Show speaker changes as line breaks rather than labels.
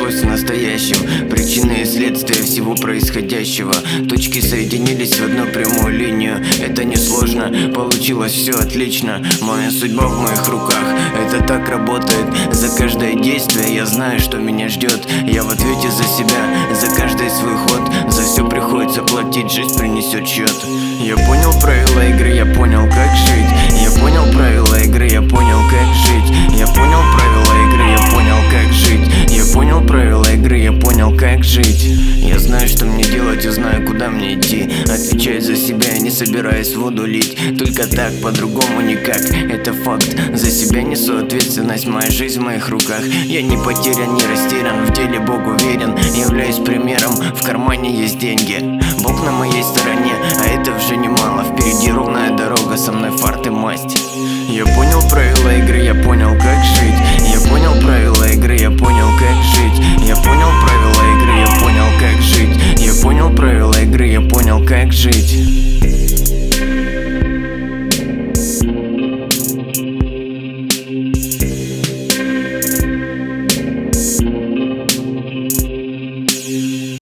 началось в настоящем. Причины и следствия всего происходящего. Точки соединились в одну прямую линию. Это несложно, получилось все отлично. Моя судьба в моих руках, это так работает. За каждое действие я знаю, что меня ждет. Я в ответе за себя, за каждый свой ход. За все приходится платить, жизнь принесет счет. Я понял правила игры, я понял, как жить. Я понял правила игры, я понял, как жить. Я понял правила игры, я понял, как жить. Я понял правила игры, я понял, как жить. Я знаю, что мне делать и знаю, куда мне идти. Отвечаю за себя, не собираюсь воду лить. Только так, по-другому никак, это факт. За себя несу ответственность, моя жизнь в моих руках. Я не потерян, не растерян, в деле Бог уверен. Являюсь примером, в кармане есть деньги. Бог на моей стороне, а это уже немало. Впереди ровная дорога, со мной фарт и масть. Я понял правила игры, я понял, как жить. Я понял правила игры, я понял, как жить. Я понял правила